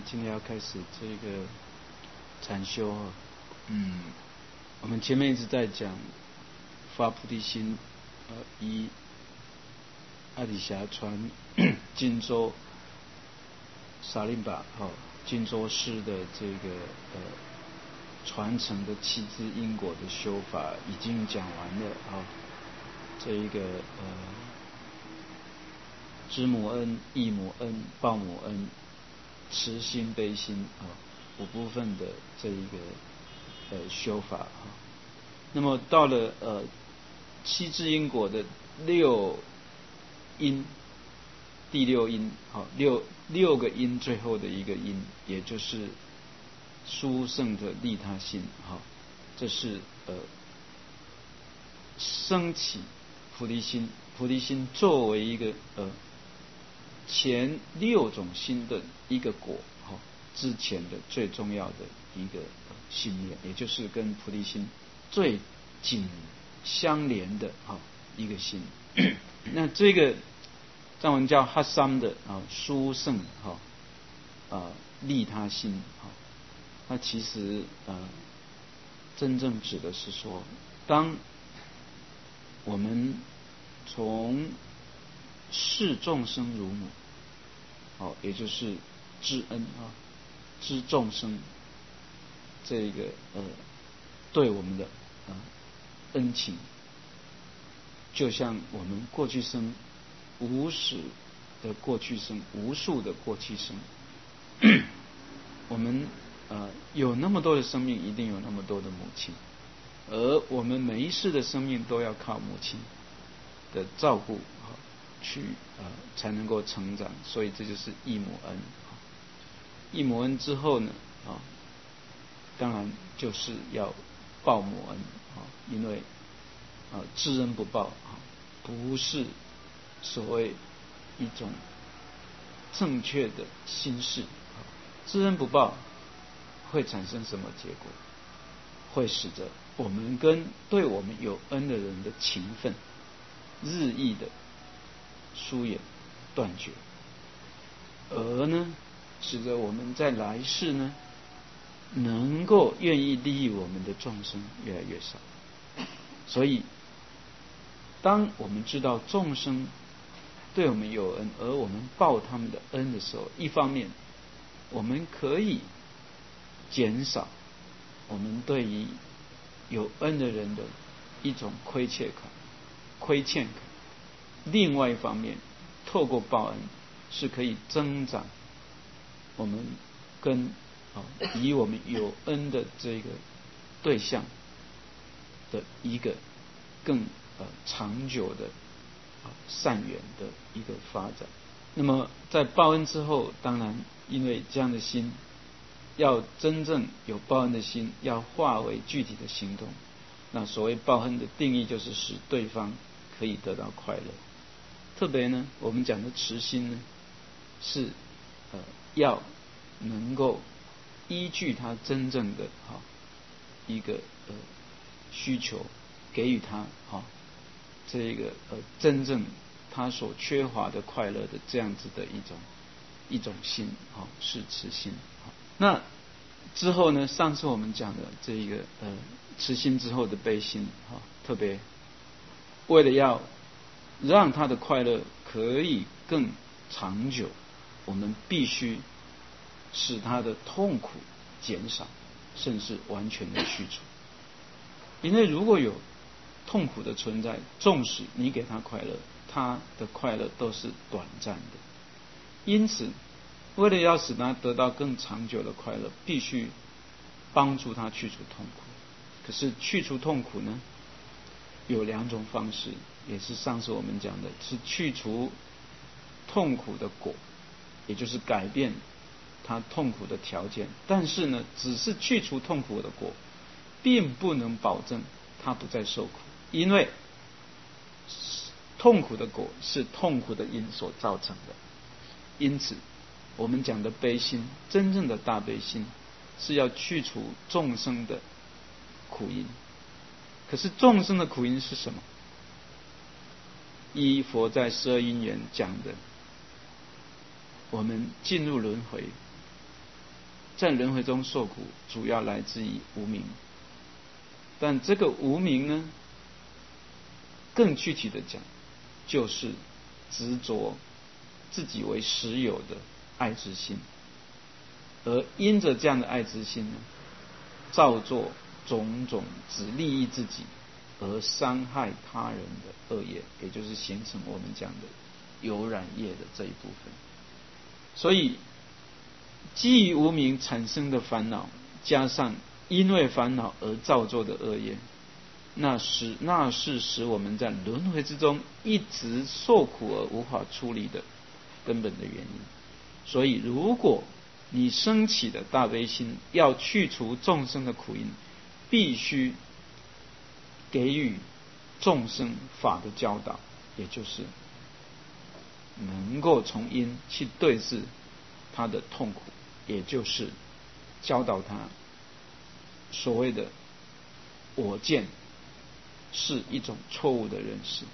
今天要开始这个禅修啊。我们前面一直在讲发菩提心，以阿底峡传金州沙林巴金州市的这个传承的七支因果的修法已经讲完了啊。这一个知母恩、忆母恩、报母恩、慈心、悲心五部分的这一个修法啊。那么到了七支因果的六因，第六因六个因最后的一个因，也就是殊胜的利他心这是升起菩提心。菩提心作为一个前六种心的一个果之前的最重要的一个信念，也就是跟菩提心最紧相连的一个心。那这个藏文叫哈桑的殊胜利他心那其实真正指的是说，当我们从视众生如母也就是知恩知众生这个对我们的恩情，就像我们过去生无始的过去生，无数的过去生我们有那么多的生命，一定有那么多的母亲，而我们每一世的生命都要靠母亲的照顾去才能够成长，所以这就是忆母恩。忆母恩之后呢当然就是要报母恩因为知恩不报不是所谓一种正确的心事。知恩不报会产生什么结果？会使得我们跟对我们有恩的人的情分日益的疏远断绝，而呢使得我们在来世呢能够愿意利益我们的众生越来越少。所以当我们知道众生对我们有恩，而我们报他们的恩的时候，一方面我们可以减少我们对于有恩的人的一种亏欠感，另外一方面透过报恩是可以增长我们跟以我们有恩的这个对象的一个更长久的善缘的一个发展。那么在报恩之后，当然因为这样的心要真正有报恩的心，要化为具体的行动。那所谓报恩的定义，就是使对方可以得到快乐。特别呢，我们讲的慈心呢，是要能够依据他真正的一个需求，给予他这个真正他所缺乏的快乐的这样子的一种心是慈心。那之后呢，上次我们讲的这个慈心之后的悲心特别为了要让他的快乐可以更长久，我们必须使他的痛苦减少，甚至完全的去除。因为如果有痛苦的存在，纵使你给他快乐，他的快乐都是短暂的。因此为了要使他得到更长久的快乐，必须帮助他去除痛苦。可是去除痛苦呢，有两种方式，也是上次我们讲的，是去除痛苦的果，也就是改变他痛苦的条件。但是呢，只是去除痛苦的果，并不能保证他不再受苦，因为痛苦的果是痛苦的因所造成的。因此我们讲的悲心，真正的大悲心，是要去除众生的苦因。可是众生的苦因是什么？依佛在12因缘讲的，我们进入轮回在轮回中受苦，主要来自于无明。但这个无明呢，更具体的讲，就是执着自己为实有的爱之心，而因着这样的爱之心呢，造作种种只利益自己而伤害他人的恶业，也就是形成我们讲的有染业的这一部分。所以基于无明产生的烦恼，加上因为烦恼而造作的恶业，那是使我们在轮回之中一直受苦而无法出离的根本的原因。所以如果你升起的大悲心要去除众生的苦因，必须给予众生法的教导，也就是能够从因去对治他的痛苦，也就是教导他所谓的我见是一种错误的认识，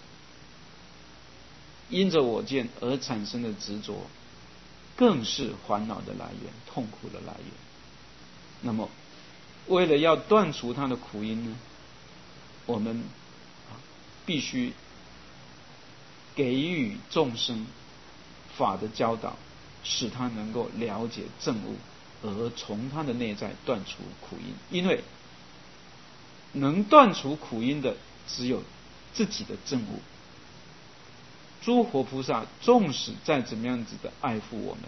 因着我见而产生的执着更是烦恼的来源，痛苦的来源。那么为了要断除他的苦因呢，我们必须给予众生法的教导，使他能够了解正悟，而从他的内在断除苦因。因为能断除苦因的只有自己的正悟。诸佛菩萨纵使再怎么样子的爱护我们，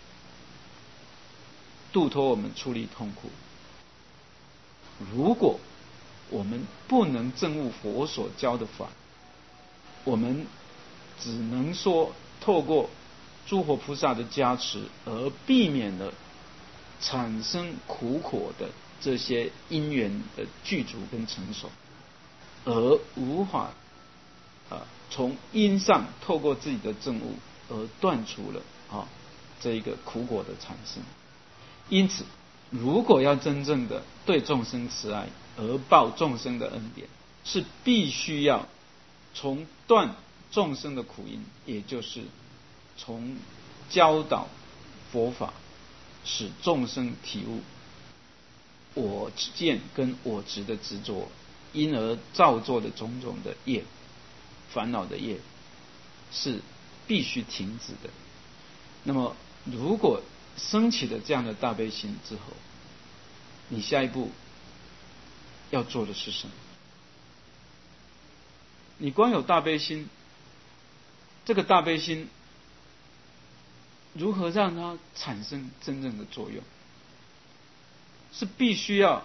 度脱我们出离痛苦，如果我们不能证悟佛所教的法，我们只能说透过诸佛菩萨的加持而避免了产生苦果的这些因缘的具足跟成熟，而无法从因上透过自己的证悟而断除了这一个苦果的产生。因此如果要真正的对众生慈爱而报众生的恩典，是必须要从断众生的苦因，也就是从教导佛法，使众生体悟我见跟我执的执着，因而造作的种种的业，烦恼的业，是必须停止的。那么如果升起了这样的大悲心之后，你下一步要做的是什么？你光有大悲心，这个大悲心如何让它产生真正的作用？是必须要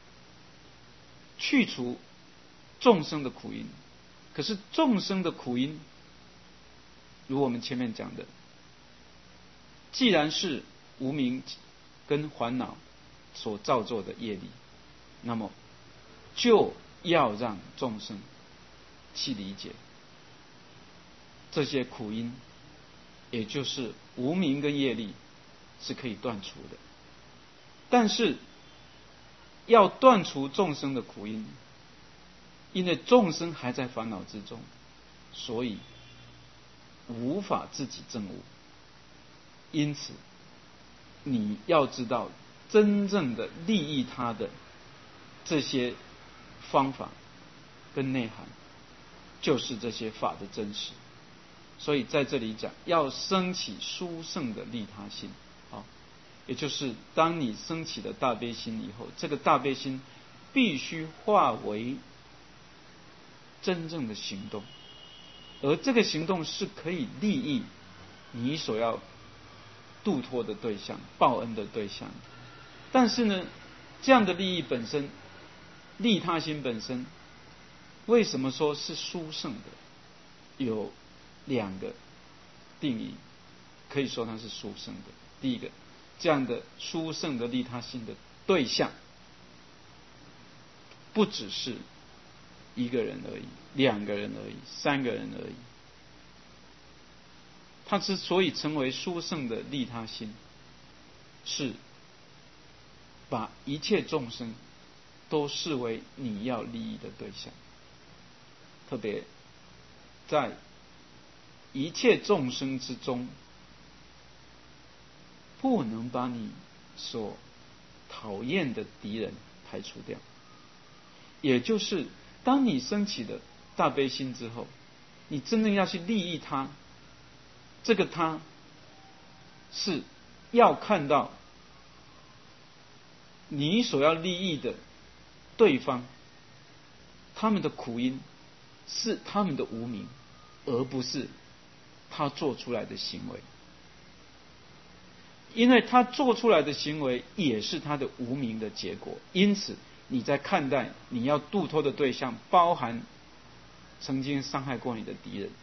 去除众生的苦因。可是众生的苦因，如我们前面讲的，既然是无明跟烦恼所造作的业力，那么就要让众生去理解这些苦因，也就是无明跟业力是可以断除的。但是要断除众生的苦因，因为众生还在烦恼之中，所以无法自己证悟。因此你要知道真正的利益他的这些方法跟内涵，就是这些法的真实。所以在这里讲，要升起殊胜的利他心，也就是当你升起的大悲心以后，这个大悲心必须化为真正的行动，而这个行动是可以利益你所要度脱的对象、报恩的对象。但是呢，这样的利益本身，利他心本身，为什么说是殊胜的？有两个定义，可以说它是殊胜的。第一个，这样的殊胜的利他心的对象，不只是一个人而已、两个人而已、三个人而已。它之所以成为殊胜的利他心，是把一切众生都视为你要利益的对象，特别在一切众生之中，不能把你所讨厌的敌人排除掉。也就是当你升起的大悲心之后，你真正要去利益他，这个他是要看到你所要利益的对方，他们的苦因是他们的无明，而不是他做出来的行为。因为他做出来的行为也是他的无明的结果，因此你在看待你要度脱的对象，包含曾经伤害过你的敌人，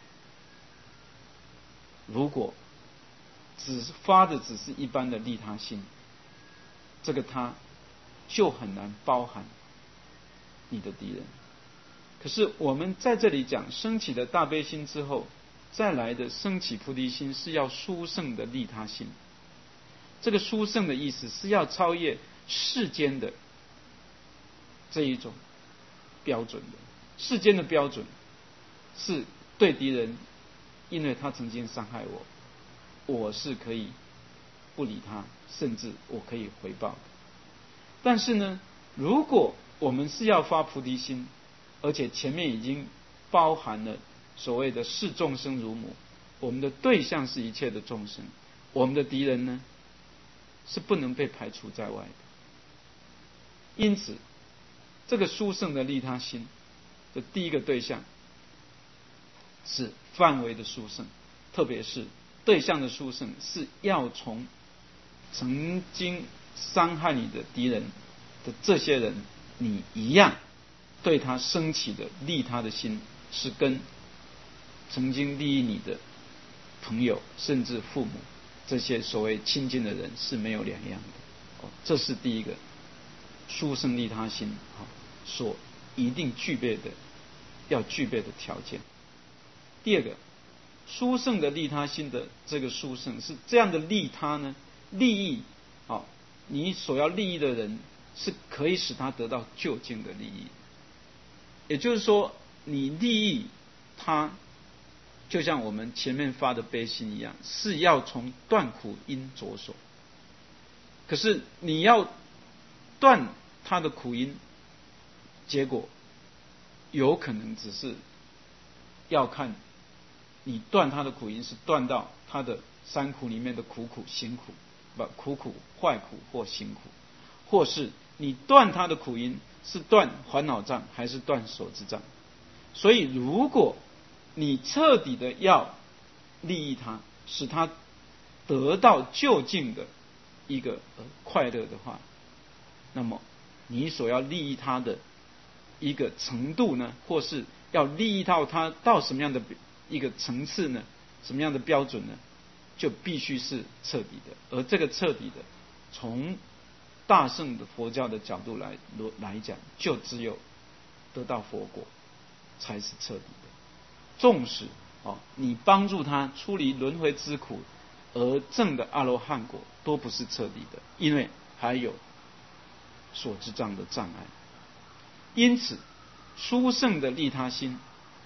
如果只发的只是一般的利他心，这个他就很难包含你的敌人。可是我们在这里讲升起的大悲心之后，再来的升起菩提心是要殊胜的利他心。这个殊胜的意思是要超越世间的这一种标准的。世间的标准是对敌人，因为他曾经伤害我，我是可以不理他，甚至我可以回报的。但是呢，如果我们是要发菩提心，而且前面已经包含了所谓的视众生如母，我们的对象是一切的众生，我们的敌人呢是不能被排除在外的。因此这个殊胜的利他心的第一个对象是范围的殊胜，特别是对象的殊胜是要从曾经伤害你的敌人的这些人，你一样对他升起的利他的心是跟曾经利益你的朋友甚至父母这些所谓亲近的人是没有两样的。这是第一个殊胜利他心所一定具备的要具备的条件。第二个殊胜的利他心的这个殊胜是这样的利他呢，利益你所要利益的人是可以使他得到究竟的利益。也就是说你利益他，就像我们前面发的悲心一样，是要从断苦因着手。可是你要断他的苦因，结果有可能只是要看你断他的苦因是断到他的三苦里面的苦苦行苦，苦苦坏苦或行苦，或是你断他的苦因是断烦恼障还是断所知障。所以如果你彻底的要利益他，使他得到究竟的一个快乐的话，那么你所要利益他的一个程度呢，或是要利益到他到什么样的一个层次呢，什么样的标准呢，就必须是彻底的。而这个彻底的，从大乘的佛教的角度来讲，就只有得到佛果才是彻底的。纵使你帮助他出离轮回之苦而证的阿罗汉果，都不是彻底的，因为还有所知障的障碍。因此殊胜的利他心，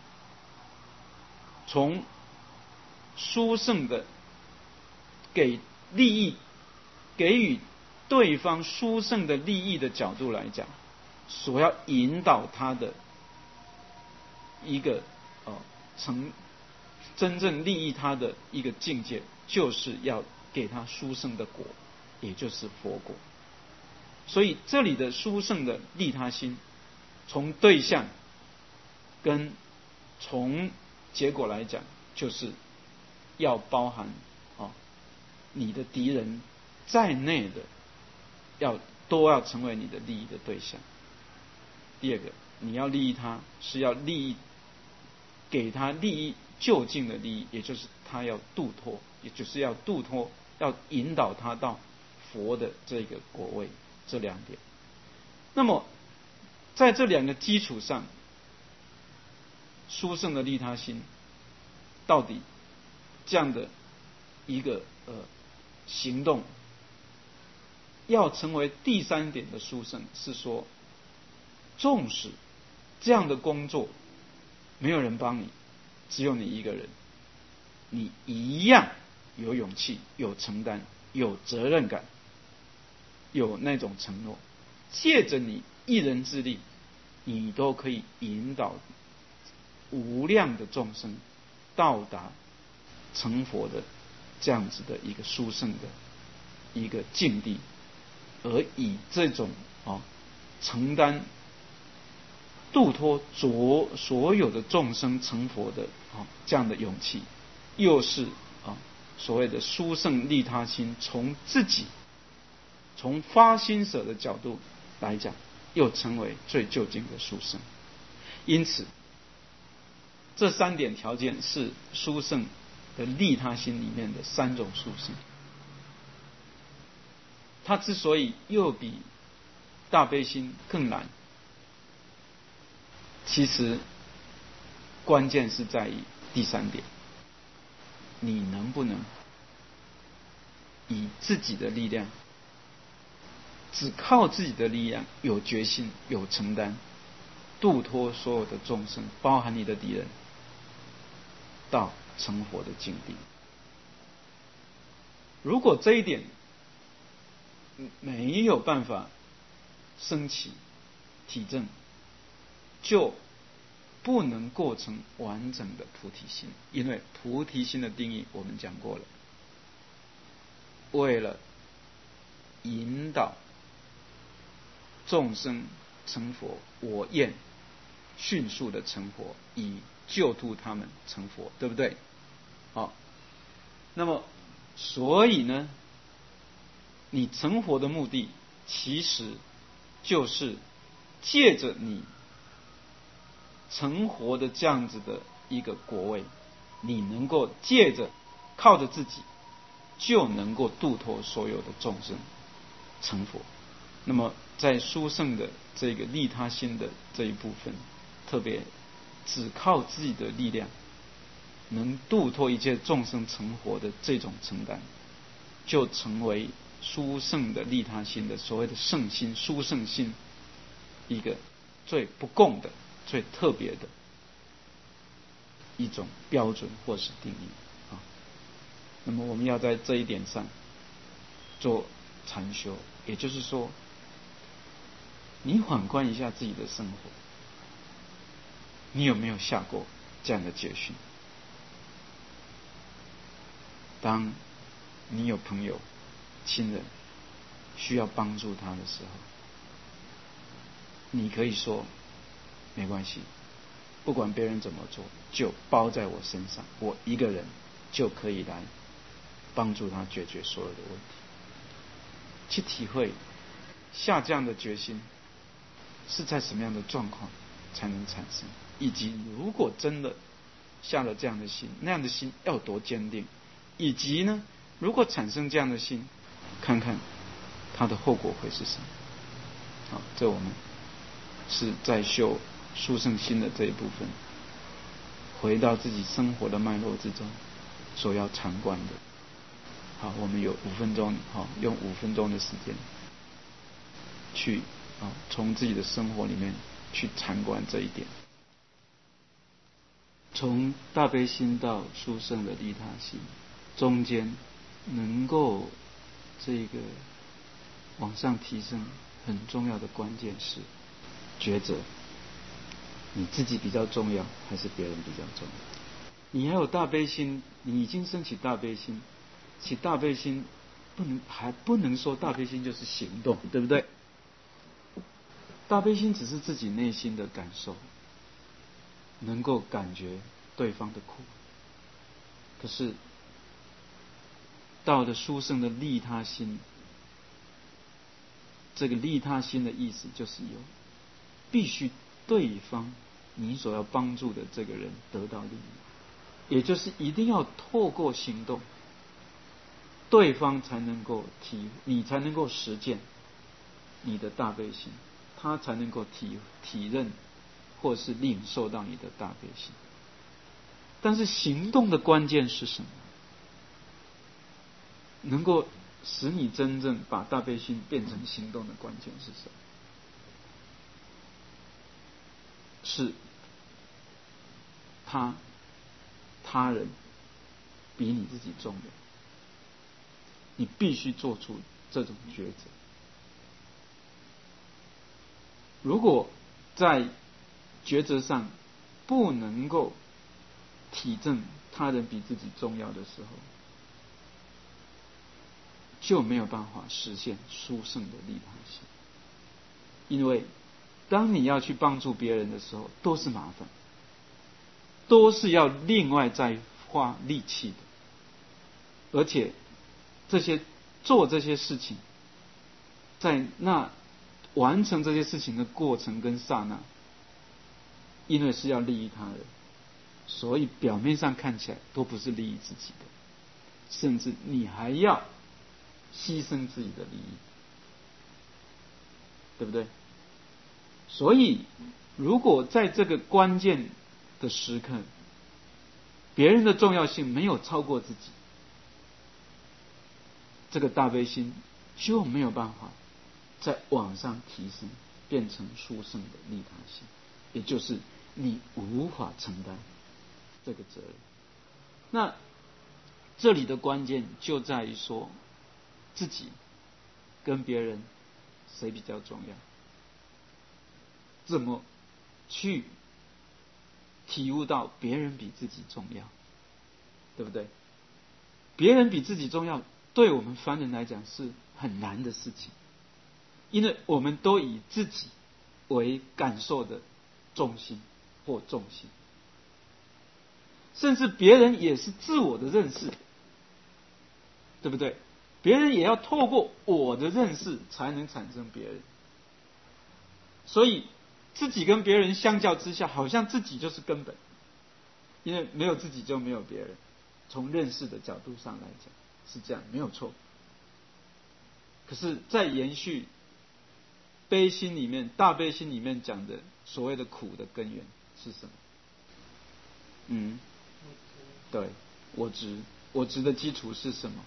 从殊胜的给予对方殊胜的利益的角度来讲，所要引导他的一个真正利益他的一个境界，就是要给他殊胜的果，也就是佛果。所以这里的殊胜的利他心，从对象跟从结果来讲，就是要包含你的敌人在内的都要成为你的利益的对象。第二个，你要利益他是要给他利益究竟的利益，也就是他要度脱，也就是要度脱，要引导他到佛的这个果位，这两点。那么在这两个基础上，殊胜的利他心到底这样的一个行动要成为第三点的殊胜，是说纵使这样的工作没有人帮你，只有你一个人，你一样有勇气、有承担、有责任感， 有那种承诺，借着你一人之力，你都可以引导无量的众生到达成佛的这样子的一个殊胜的一个境地，而以这种承担度脱所有的众生成佛的这样的勇气，又是所谓的殊胜利他心，从自己从发心舍的角度来讲，又成为最究竟的殊胜。因此这3点条件是殊胜的利他心里面的3种殊胜。它之所以又比大悲心更难，其实关键是在于第3点，你能不能以自己的力量，只靠自己的力量，有决心有承担，度脱所有的众生，包含你的敌人，到成佛的境地。如果这一点没有办法升起体证，就不能构成完整的菩提心。因为菩提心的定义我们讲过了，为了引导众生成佛，我愿迅速的成佛，以救度他们成佛，对不对？好，那么所以呢，你成佛的目的其实就是借着你成佛的这样子的一个果位，你能够借着靠着自己就能够度脱所有的众生成佛。那么在殊胜的这个利他心的这一部分，特别只靠自己的力量能度脱一切众生成佛的这种承担，就成为殊胜的利他心的所谓的圣心、殊胜心一个最不共的、最特别的一种标准或是定义啊。那么我们要在这一点上做禅修，也就是说，你反观一下自己的生活，你有没有下过这样的决心？当你有朋友、亲人需要帮助他的时候，你可以说没关系，不管别人怎么做，就包在我身上，我一个人就可以来帮助他解决所有的问题。去体会下这样的决心是在什么样的状况才能产生，以及如果真的下了这样的心，那样的心要多坚定，以及呢，如果产生这样的心，看看它的后果会是什么。好，这我们是在修殊胜心的这一部分，回到自己生活的脉络之中所要参观的。好，我们有5分钟，好，用5分钟的时间去从自己的生活里面去参观这一点。从大悲心到殊胜的利他心，中间能够这个往上提升，很重要的关键是抉择，你自己比较重要还是别人比较重要？你还有大悲心，你已经升起大悲心，起大悲心还不能说大悲心就是行动，对不对？大悲心只是自己内心的感受，能够感觉对方的苦。可是到了殊胜的利他心，这个利他心的意思就是必须对方你所要帮助的这个人得到利益，也就是一定要透过行动，对方才能够你才能够实践你的大悲心，他才能够体认或是领受到你的大悲心。但是行动的关键是什么？能够使你真正把大悲心变成行动的关键是什么？是他人比你自己重要，你必须做出这种抉择。 如果在抉择上不能够体证他人比自己重要的时候，就没有办法实现殊胜的利他心。因为当你要去帮助别人的时候，都是麻烦，都是要另外再花力气的，而且做这些事情，在那完成这些事情的过程跟刹那，因为是要利益他人，所以表面上看起来都不是利益自己的，甚至你还要牺牲自己的利益，对不对？所以如果在这个关键的时刻，别人的重要性没有超过自己，这个大悲心就没有办法再往上提升，变成殊胜的利他心，也就是你无法承担这个责任。那这里的关键就在于说，自己跟别人谁比较重要？怎么去体悟到别人比自己重要，对不对？别人比自己重要，对我们凡人来讲是很难的事情，因为我们都以自己为感受的重心或重心，甚至别人也是自我的认识，对不对？别人也要透过我的认识才能产生别人，所以自己跟别人相较之下，好像自己就是根本，因为没有自己就没有别人。从认识的角度上来讲是这样，没有错。可是，在延续悲心里面，大悲心里面讲的所谓的苦的根源是什么？对，我执的基础是什么？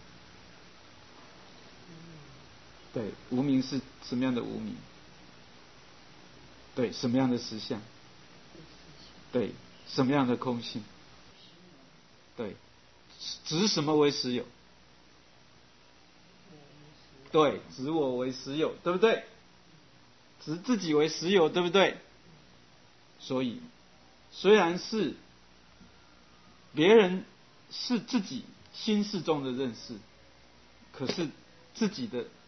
对，无明是什么样的无明？对，什么样的实相？对，什么样的空性？对，执什么为实有？对，执我为实有，对不对？执自己为实有，对不对？所以，虽然是别人是自己心事中的认识，可是自己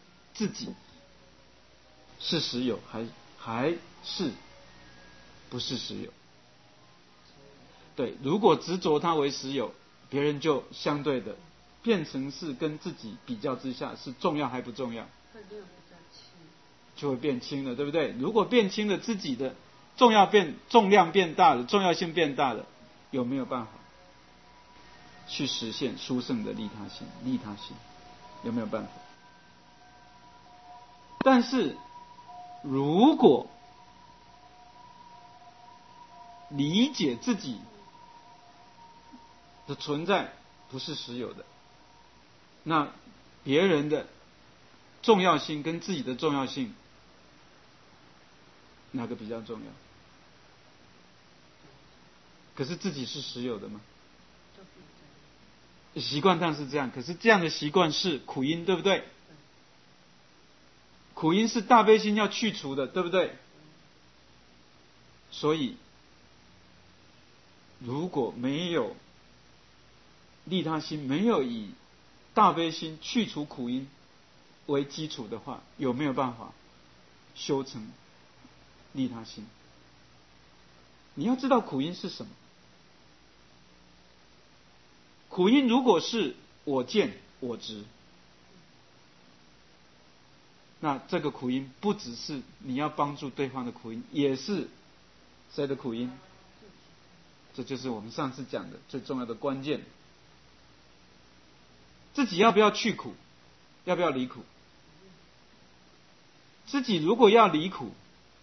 是实有，还是不是实有？对，如果执着它为实有，别人就相对的变成是跟自己比较之下是重要还不重要？就会变轻了，对不对？如果变轻了，自己的重量变大了，重要性变大了，有没有办法去实现殊胜的利他心？有没有办法？但是如果理解自己的存在不是实有的，那别人的重要性跟自己的重要性，哪个比较重要？可是自己是实有的吗？习惯上是这样，可是这样的习惯是苦因，对不对？苦因是大悲心要去除的，对不对？所以如果没有利他心，没有以大悲心去除苦因为基础的话，有没有办法修成利他心？你要知道苦因是什么。苦因如果是我见我执，那这个苦因不只是你要帮助对方的苦因，也是谁的苦因？这就是我们上次讲的最重要的关键。自己要不要去苦？要不要离苦？自己如果要离苦，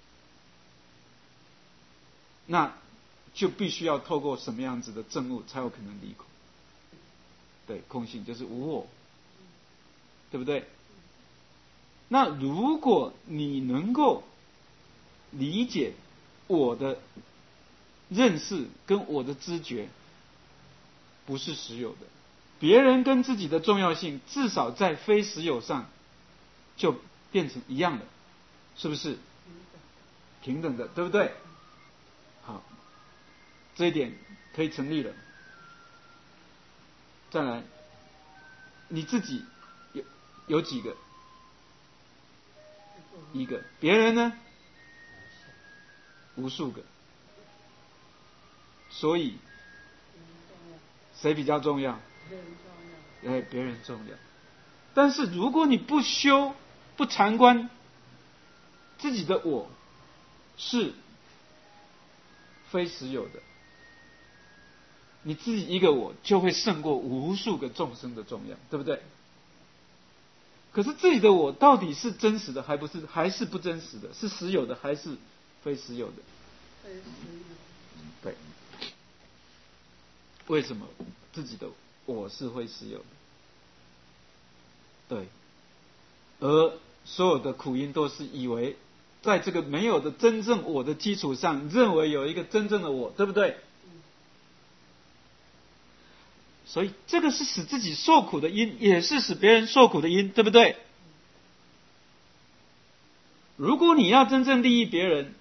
那就必须要透过什么样子的证悟才有可能离苦？对，空性就是无我，对不对？那如果你能够理解我的认识跟我的知觉不是实有的，别人跟自己的重要性至少在非实有上就变成一样的，是不是？ 平等的，对不对？好，这一点可以成立了。再来，你自己有几个？一个。别人呢？无数个。所以谁比较重要？别人重要。但是如果你不修、不禅观自己的我是非实有的，你自己一个我就会胜过无数个众生的重要，对不对？可是自己的我到底是真实的还是不真实的？是实有的还是非实有的？对。为什么自己的我是会实有的？对。而所有的苦因都是以为在这个没有的真正我的基础上，认为有一个真正的我，对不对？所以这个是使自己受苦的因，也是使别人受苦的因，对不对？如果你要真正利益别人，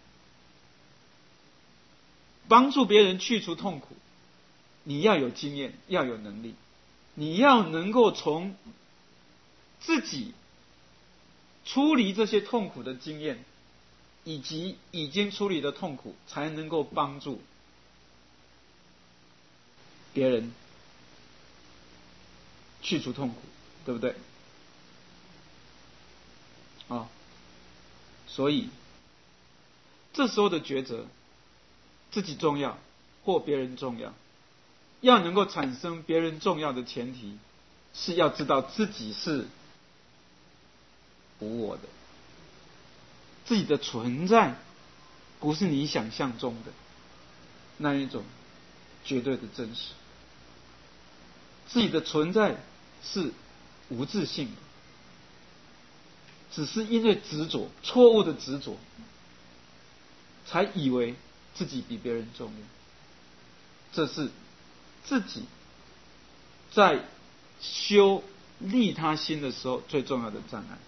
帮助别人去除痛苦，你要有经验，要有能力，你要能够从自己处理这些痛苦的经验，以及已经处理的痛苦，才能够帮助别人去除痛苦，对不对？所以这时候的抉择，自己重要或别人重要，要能够产生别人重要的前提，是要知道自己是无我的，自己的存在不是你想象中的那一种绝对的真实，自己的存在是无自性的，只是因为执着，错误的执着，才以为自己比别人重要。这是自己在修利他心的时候最重要的障碍。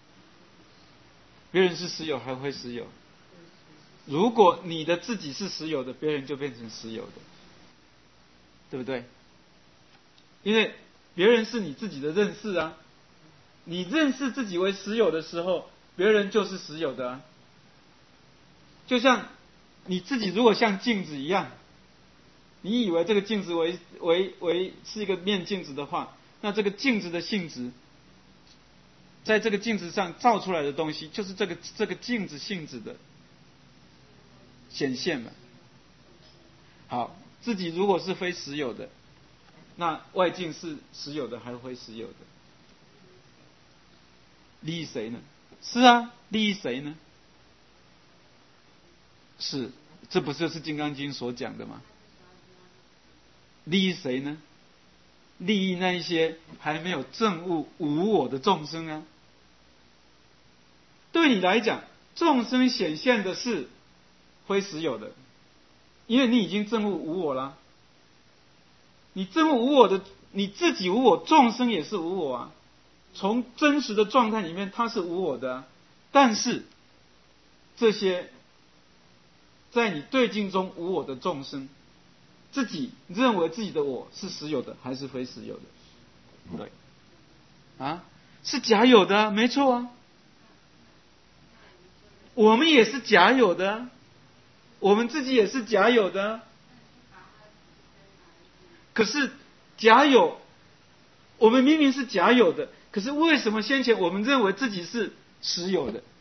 别人是实有还会实有，如果你的自己是实有的，别人就变成实有的，对不对？因为别人是你自己的认识啊，你认识自己为实有的时候，别人就是实有的啊。就像你自己如果像镜子一样，你以为这个镜子为是一个面镜子的话，那这个镜子的性质，在这个镜子上照出来的东西，就是这个镜子性质的显现了。好，自己如果是非实有的，那外境是实有的还是非实有的？利益谁呢？是啊，利益谁呢？是，这不就是《金刚经》所讲的吗？利益谁呢？利益那一些还没有证悟无我的众生啊。对你来讲，众生显现的是非实有的，因为你已经证悟无我了。你证悟无我的，你自己无我，众生也是无我啊。从真实的状态里面，它是无我的啊。但是这些在你对境中无我的众生，自己认为自己的我是实有的还是非实有的？对，啊，是假有的啊，没错啊。我们也是假有的啊，我们自己也是假有的啊。可是假有，我们明明是假有的，可是为什么先前我们认为自己是实有的？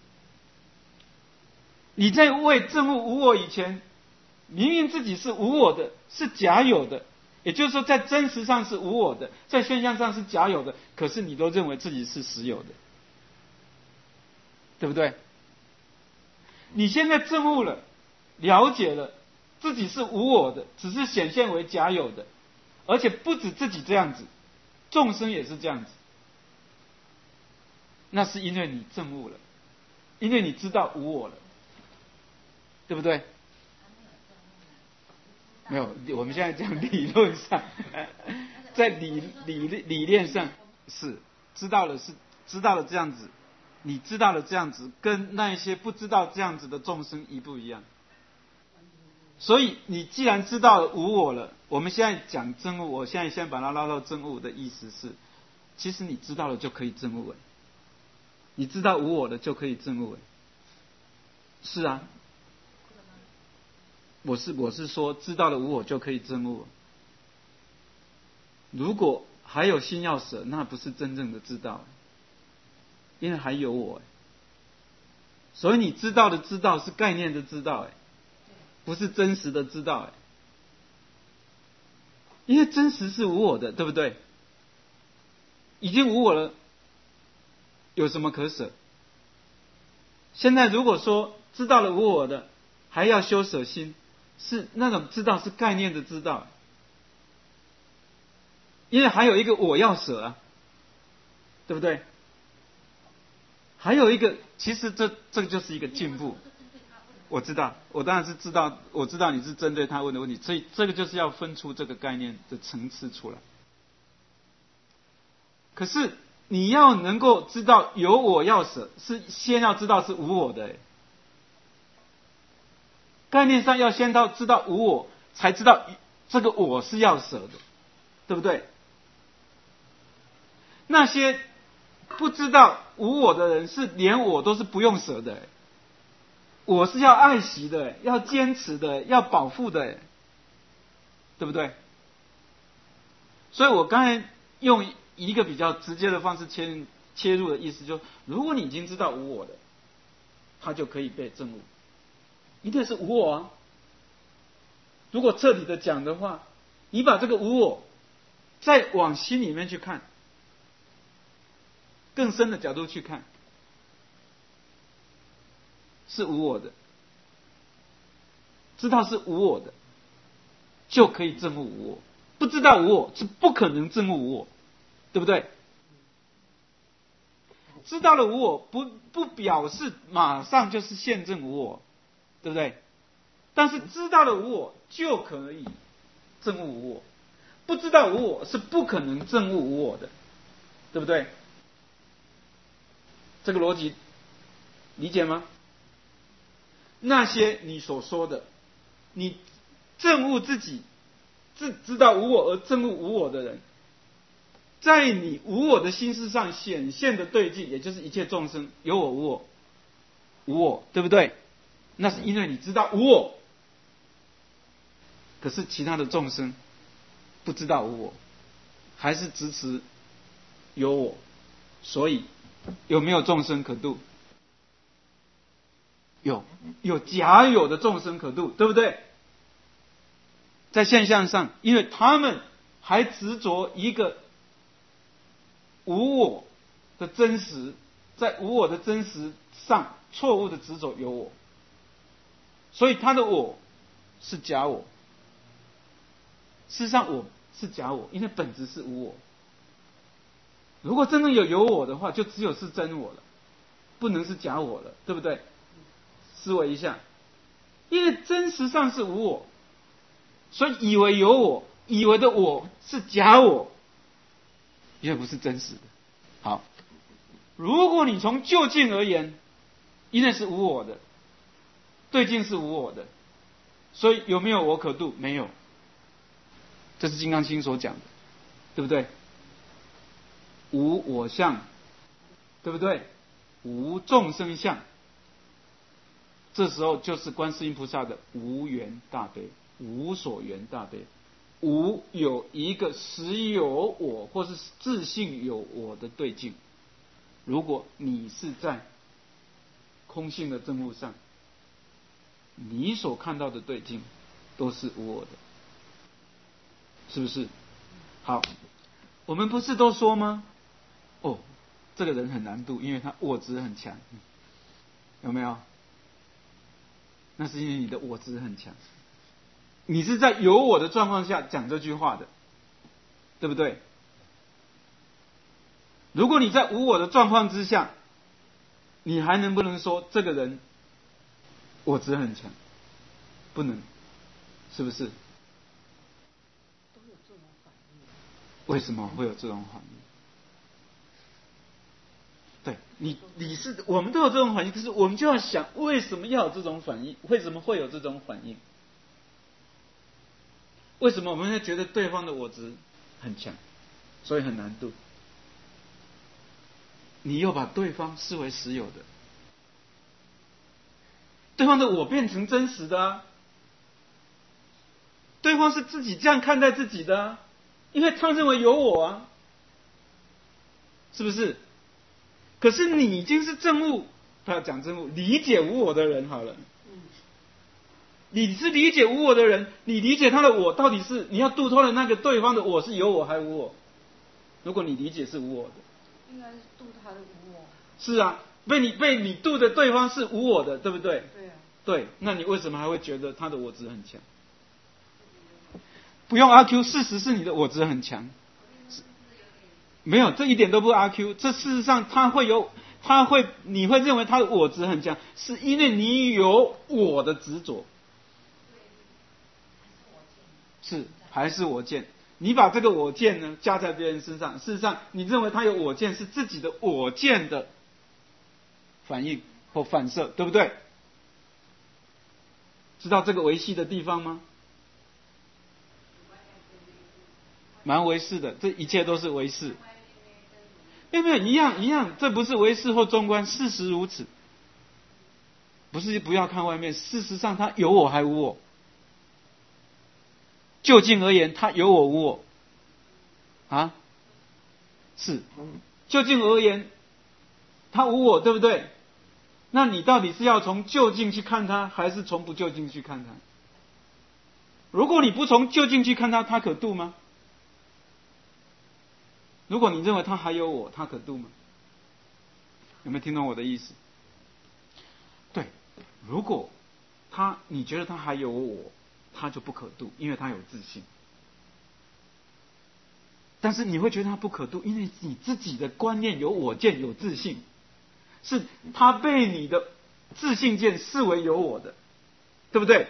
你在未证悟无我以前，明明自己是无我的，是假有的，也就是说在真实上是无我的，在现象上是假有的，可是你都认为自己是实有的，对不对？你现在证悟了，了解了自己是无我的，只是显现为假有的，而且不止自己这样子，众生也是这样子。那是因为你证悟了，因为你知道无我了，对不对？没有，我们现在讲理论上，在理念上是知道了这样子， 你知道了这样子，跟那一些不知道这样子的众生一不一样？所以你既然知道了无我了，我们现在讲真悟，我现在先把它拉到真悟的意思是，其实你知道了就可以真悟，你知道无我了就可以真悟。是啊，我是说知道了无我就可以真悟。如果还有心要舍，那不是真正的知道，因为还有我。所以你知道的知道是概念的知道，不是真实的知道。因为真实是无我的，对不对？已经无我了，有什么可舍？现在如果说知道了无我的，还要修舍心，是那种知道是概念的知道，因为还有一个我要舍啊，对不对？还有一个，其实这个就是一个进步。我知道，我当然是知道，我知道你是针对他问的问题，所以这个就是要分出这个概念的层次出来。可是你要能够知道有我要舍，是先要知道是无我的。概念上要先知道无我，才知道这个我是要舍的，对不对？那些不知道无我的人，是连我都是不用舍的。我是要爱惜的，要坚持的，要保护的，对不对？所以我刚才用一个比较直接的方式切入的意思，就是如果你已经知道无我的，它就可以被证悟，一定是无我啊。如果彻底的讲的话，你把这个无我再往心里面去看，更深的角度去看，是无我的，知道是无我的，就可以证悟无我。不知道无我是不可能证悟无我，对不对？知道了无我，不表示马上就是现证无我，对不对？但是知道了无我，就可以证悟无我。不知道无我是不可能证悟无我的，对不对？这个逻辑理解吗？那些你所说的，你证悟自己知道无我而证悟无我的人，在你无我的心事上显现的对境，也就是一切众生有我无我，无我，对不对？那是因为你知道无我。可是其他的众生不知道无我，还是支持有我，所以有没有众生可度？有假有的众生可度，对不对？在现象上，因为他们还执着一个无我的真实，在无我的真实上错误的执着有我，所以他的我是假我。事实上我是假我，因为本质是无我。如果真正有我的话，就只有是真我了，不能是假我了，对不对？思维一下，因为真实上是无我，所以以为有我，以为的我是假我，因为不是真实的。好，如果你从就近而言，因为是无我的，对境是无我的，所以有没有我可度？没有。这是金刚经所讲的，对不对？无我相，对不对？无众生相，这时候就是观世音菩萨的无缘大悲，无所缘大悲。无有一个实有我或是自性有我的对境。如果你是在空性的证悟上，你所看到的对境都是无我的，是不是？好，我们不是都说吗？哦，这个人很难度，因为他我执很强，有没有？那是因为你的我执很强，你是在有我的状况下讲这句话的，对不对？如果你在无我的状况之下，你还能不能说这个人我执很强？不能，是不是？为什么会有这种反应？ 对你是我们都有这种反应，可是我们就要想，为什么要有这种反应？为什么会有这种反应？为什么我们会觉得对方的我执很强，所以很难度？你又把对方视为实有的，对方的我变成真实的啊，对方是自己这样看待自己的啊，因为他认为有我啊，是不是？可是你已经是证悟，他要讲证悟，理解无我的人好了。你是理解无我的人，你理解他的我到底是你要度脱的那个对方的我是有我还无我？如果你理解是无我的， 应该是度他的无我。 是啊，被你度的对方是无我的，对不对？ 对啊。 对，那你为什么还会觉得他的我执很强？不用阿 Q， 事实是你的我执很强。没有，这一点都不阿 Q。这事实上你会认为他的我执很强，是因为你有我的执着。是还是我见？你把这个我见呢加在别人身上，事实上你认为他有我见，是自己的我见的反应或反射，对不对？知道这个维系的地方吗？蛮维系的，这一切都是维系。没有一样，这不是维系或中观，事实如此。不是不要看外面，事实上他有我还无我。就近而言，他有我无我啊？是，就近而言，他无我，对不对？那你到底是要从就近去看他，还是从不就近去看他？如果你不从就近去看他，他可度吗？如果你认为他还有我，他可度吗？有没有听懂我的意思？对，如果你觉得他还有我，他就不可度，因为他有自信。但是你会觉得他不可度，因为你自己的观念有我见有自信，是他被你的自信见视为有我的，对不对？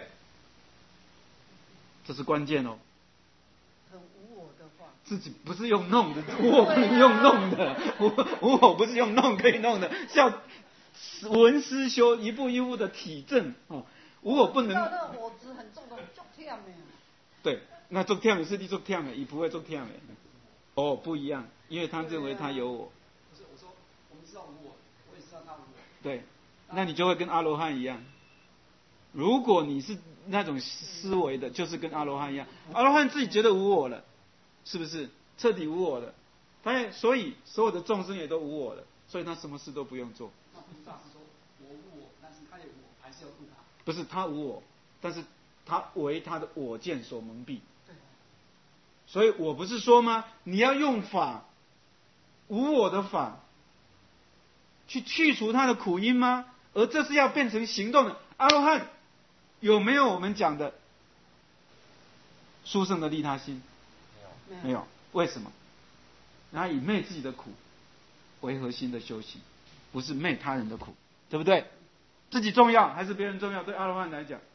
这是关键哦。 很无我的话， 自己不是用弄的，无我不能用弄的，无我不是用弄可以弄的，是要闻思修，一步一步的体证哦。无我不能。 那个我执很重的，就忝的。 对，那做忝的是你做忝的，也不会做忝的。哦，不一样，因为他认为他有我。 不是，我说我们知道无我，我也知道他无我。 对，那你就会跟阿罗汉一样。如果你是那种思维的，就是跟阿罗汉一样。阿罗汉自己觉得无我了，是不是彻底无我了？所以所有的众生也都无我了，所以他什么事都不用做。 那菩萨是说我无我，但是他有我，还是要度他？ 不是他无我，但是他为他的我见所蒙蔽。所以我不是说吗？你要用法，无我的法，去去除他的苦因吗？而这是要变成行动的。阿罗汉有没有我们讲的殊胜的利他心？没有。为什么？他以灭自己的苦为核心的修行，不是灭他人的苦，对不对？自己重要还是别人重要？对阿罗汉来讲，